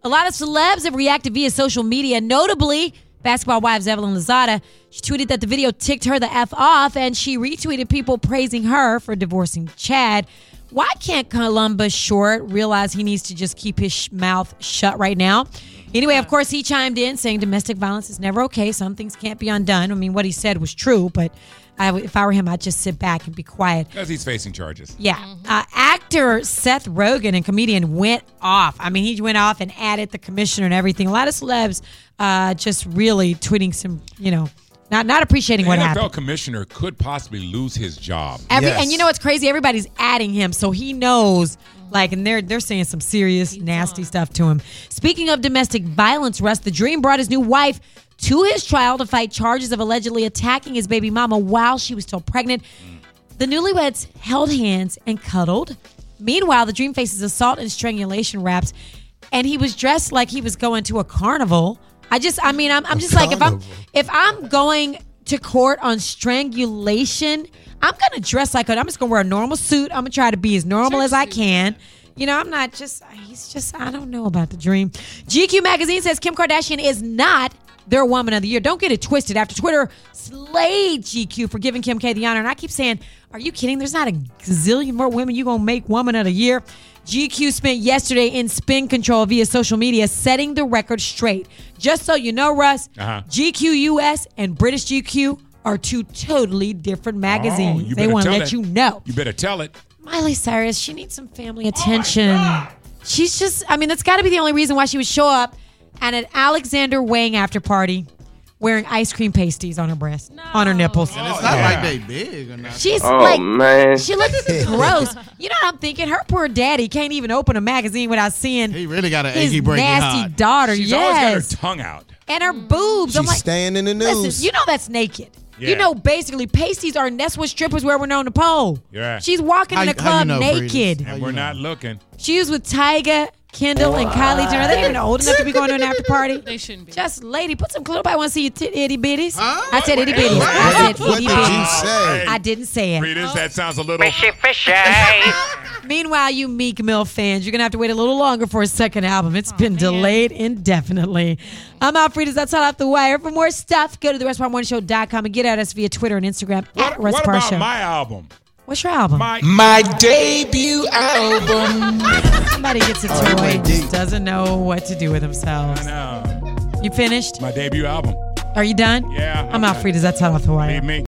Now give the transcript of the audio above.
A lot of celebs have reacted via social media, notably Basketball Wives Evelyn Lozada. She tweeted that the video ticked her the F off, and she retweeted people praising her for divorcing Chad. Why can't Columbus Short realize he needs to just keep his mouth shut right now? Anyway, of course, he chimed in saying domestic violence is never okay. Some things can't be undone. I mean, what he said was true, but if I were him, I'd just sit back and be quiet. Because he's facing charges. Yeah. Actor Seth Rogen and comedian went off. I mean, he went off and added the commissioner and everything. A lot of celebs just really tweeting some, not appreciating what happened. The NFL commissioner could possibly lose his job. And you know what's crazy? Everybody's adding him, so he knows. And they're saying some serious, nasty stuff to him. Speaking of domestic violence, Russ, the Dream brought his new wife to his trial to fight charges of allegedly attacking his baby mama while she was still pregnant. The newlyweds held hands and cuddled. Meanwhile, the Dream faces assault and strangulation raps, and he was dressed like he was going to a carnival. I'm just like, if I'm going to court on strangulation, I'm going to dress like I'm just going to wear a normal suit. I'm going to try to be as normal as I can. I'm not just, I don't know about the Dream. GQ magazine says Kim Kardashian is not their Woman of the Year. Don't get it twisted. After Twitter slayed GQ for giving Kim K the honor. And I keep saying, are you kidding? There's not a gazillion more women you're going to make Woman of the Year. GQ spent yesterday in spin control via social media, setting the record straight. Just so you know, Russ, GQ US and British GQ are two totally different magazines. They want to let you know. You better tell it. Miley Cyrus, she needs some family attention. She's just, that's got to be the only reason why she would show up at an Alexander Wang after party wearing ice cream pasties on her breast, on her nipples. And it's not like they big or nothing. She's man. She looks gross. You know what I'm thinking? Her poor daddy can't even open a magazine without seeing he really got an his achy breaky nasty heart. daughter. She's always got her tongue out. And her boobs. She's staying in the news. Listen, that's naked. Yeah. Basically, pasties that's what strippers wear when they're on the pole. Yeah. She's walking in the club naked. And we're not looking. She was with Tyga, Kendall, and Kylie Jenner. Are they even old enough to be going to an after party? They shouldn't be. Just lady, put some clothes. I want to see your itty bitties. Huh? I said itty bitties. I said What itty did you bitties. say? I didn't say it. Readers, that sounds a little... Fishy. Meanwhile, you Meek Mill fans, you're going to have to wait a little longer for his second album. It's been delayed indefinitely. I'm Alfredas. That's all off the wire. For more stuff, go to therussparmorningshow.com and get at us via Twitter and Instagram at Russ What Parr about Show. my album? What's your album? My debut album. Somebody gets a toy, just doesn't know what to do with themselves. I know. You finished? My debut album. Are you done? Yeah. I'm Alfredas. That's all off the wire. Leave me.